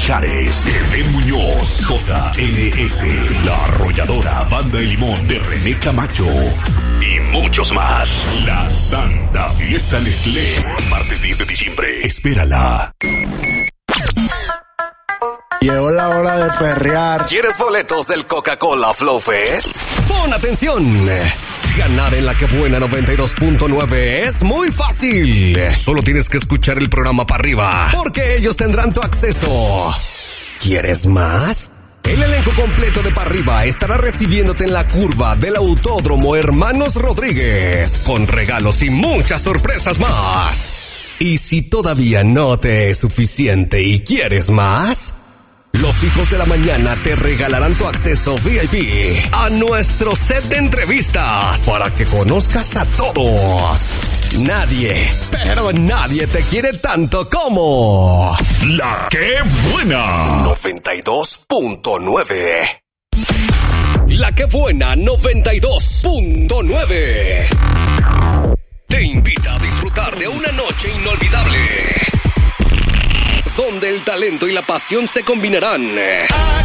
Mijares, Eden Muñoz, JNS, La Arrolladora, Banda de Limón de René Camacho y muchos más. La Santa Fiesta Nestlé, martes 10 de diciembre. Espérala. Llegó la hora de perrear. ¿Quieres boletos del Coca-Cola Flow Fest? Pon atención. Ganar en La Que Buena 92.9 es muy fácil. Solo tienes que escuchar el programa para arriba, porque ellos tendrán tu acceso. ¿Quieres más? El elenco completo de Pa' Arriba estará recibiéndote en la curva del Autódromo Hermanos Rodríguez, con regalos y muchas sorpresas más. Y si todavía no te es suficiente y quieres más, los hijos de la mañana te regalarán tu acceso VIP a nuestro set de entrevistas para que conozcas a todos. Nadie, pero nadie te quiere tanto como La Que Buena 92.9. La Que Buena 92.9. Te invita a disfrutar de una noche inolvidable, donde el talento y la pasión se combinarán.